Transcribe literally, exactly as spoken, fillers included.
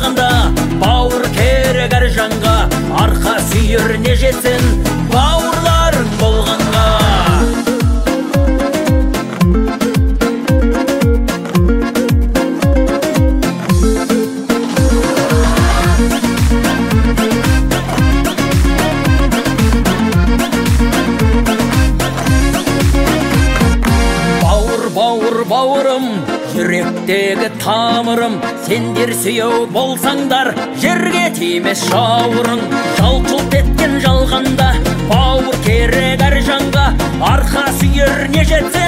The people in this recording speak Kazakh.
болғанда, бауыр керек әр жанға, арқа сүйер не жетсін бауырларың болғанға. Бауыр бауырым, жүректегі тамырым, сендер сүйеу болсаңдар, жерге тимес жауырың. Жалт-жұлт еткен жалғанда, бауыр керек әр жанға, арқа сүйер не жетсе